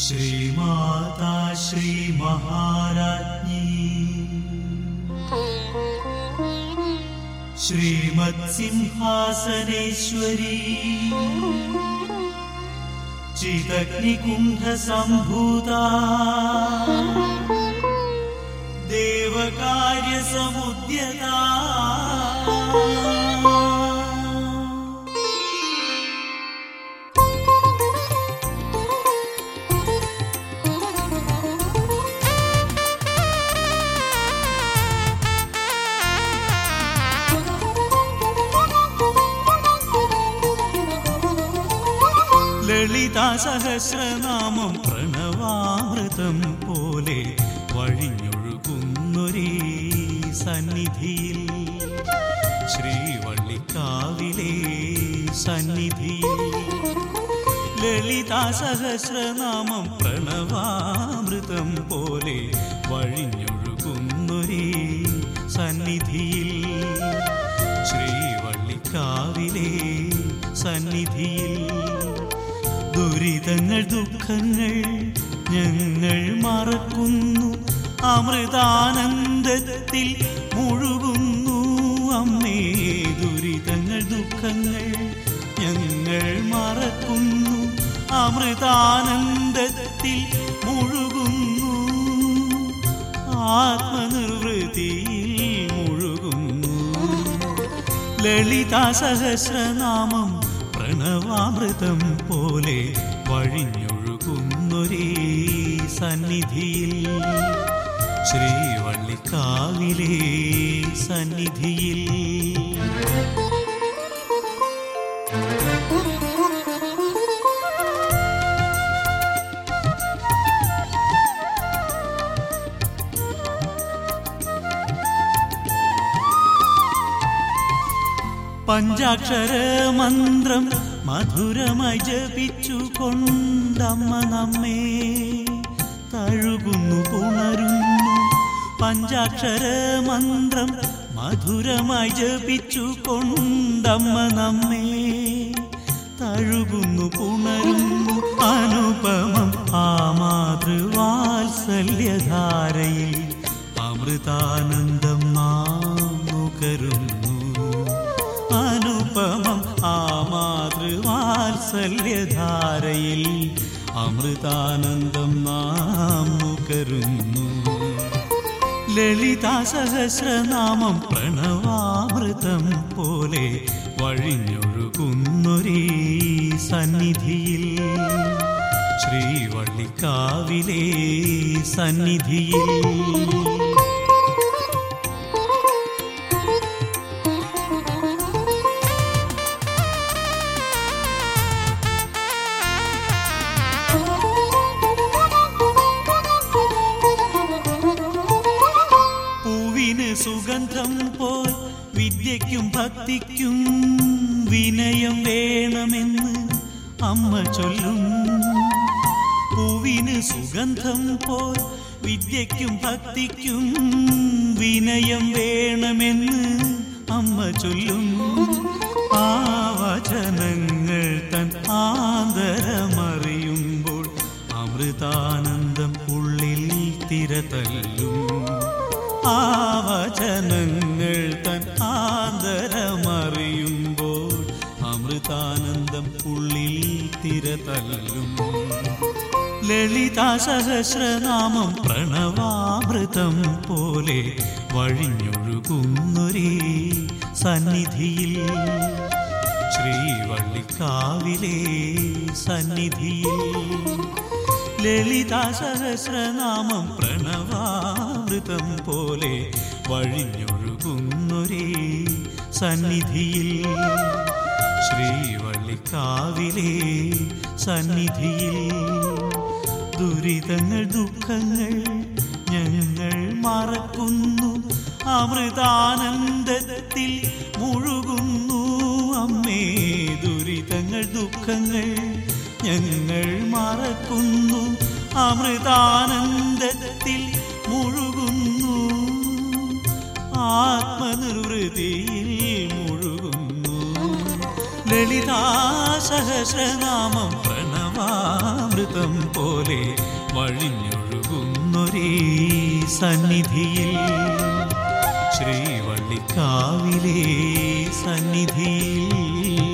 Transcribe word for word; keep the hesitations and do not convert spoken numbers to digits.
ശ്രീമാതാ ശ്രീ മഹാരാജ്ഞി ശ്രീമത് സിംഹാസനേശ്വരി ചിദഗ്നികുണ്ഠ സംഭൂതാ ദേവകാര്യ സമുദ്യതാ ലളിതാ സഹസ്രനാമം പ്രണവാമൃതം പോലെ വഴിഞ്ഞൊഴുകുന്നൊരേ സന്നിധിയിൽ ശ്രീവള്ളിക്കാവിലെ സന്നിധിയിൽ ലളിതാ സഹസ്രനാമം പ്രണവാമൃതം പോലെ വഴിഞ്ഞൊഴുകുന്നൊരേ സന്നിധിയിൽ ശ്രീവള്ളിക്കാവിലെ സന്നിധിയിൽ ദുരിതങ്ങൾ ദുഃഖങ്ങൾ ഞങ്ങൾ മറക്കുന്നു, അമൃതാനന്ദത്തിൽ മുഴുകുന്നു അമ്മേ. ദുരിതങ്ങൾ ദുഃഖങ്ങൾ ഞങ്ങൾ മറക്കുന്നു, അമൃതാനന്ദത്തിൽ മുഴുകുന്നു, ആത്മനിർവൃതിയിൽ മുഴുകുന്നു. ലളിതാ സഹസ്രനാമം പ്രണവാമൃതം പോലെ വഴിഞ്ഞൊഴുകുന്നൊരേ സന്നിധിയിൽ ശ്രീവള്ളിക്കാവിലെ സന്നിധിയിൽ പഞ്ചാക്ഷര മന്ത്രം മധുരമായി ജപിച്ചു കൊണ്ടമ്മ നമ്മെ തഴുകുന്നു പുണരുന്നു. പഞ്ചാക്ഷര മന്ത്രം മധുരമായി ജപിച്ചു കൊണ്ടമ്മ നമ്മെ തഴുകുന്നു പുണരുന്നു. അനുപമം ആ മാതൃവാത്സല്യധാരയിൽ അമൃതാനന്ദം നാം നുകരുന്നു. അനുപമം ആ മാതൃവാത്സല്യധാരയിൽ അമൃതാനന്ദം നാം നുകരുന്നു. ലളിതാ സഹസ്രനാമം പ്രണവാമൃതം പോലെ വഴിഞ്ഞൊഴുകുന്നൊരേ സന്നിധിയിൽ ശ്രീവള്ളിക്കാവിലെ സന്നിധിയിൽ സുഗന്ധം പോൽ വിദ്യയ്ക്കും ഭക്തിക്കും വിനയം വേണമെന്ന് അമ്മ ചൊല്ലും. പൂവിന് സുഗന്ധം പോൽ വിദ്യയ്ക്കും ഭക്തിക്കും വിനയം വേണമെന്ന് അമ്മ ചൊല്ലും. ആ വചനങ്ങൾ തൻ ആന്തരമറിയുമ്പോൾ അമൃതാനന്ദം ഉള്ളിൽ തിരതല്ലും. ആ വചനങ്ങൾ തൻ ആന്തരമറിയുമ്പോൾ അമൃതാനന്ദം ഉള്ളിൽ തിരതല്ലും. ലളിതാ സഹസ്രനാമം പ്രണവാമൃതം പോലെ വഴിഞ്ഞൊഴുകുന്നൊരേ സന്നിധിയിൽ ശ്രീവള്ളിക്കാവിലെ സന്നിധിയിൽ ലളിതാ സഹസ്രനാമം പ്രണവാമൃതം പോലെ വഴിഞ്ഞൊഴുകുന്നൊരേ സന്നിധിയിൽ ശ്രീവള്ളിക്കാവിലെ സന്നിധിയിൽ ദുരിതങ്ങൾ ദുഃഖങ്ങൾ ഞങ്ങൾ മറക്കുന്നു, അമൃതാനന്ദത്തിൽ മുഴുകുന്നു അമ്മേ. ദുരിതങ്ങൾ ദുഃഖങ്ങൾ ഞങ്ങൾ മറക്കുന്നു, അമൃതാനന്ദത്തിൽ മുഴുകുന്നു, ആത്മനിർവൃതിയിൽ മുഴുകുന്നു. ലളിതാ സഹസ്രനാമം പ്രണവ കരുണാമൃതം പോലെ വഴിഞ്ഞൊഴുകുന്നൊരേ സന്നിധിയിൽ, ശ്രീവള്ളിക്കാവിലെ സന്നിധിയിൽ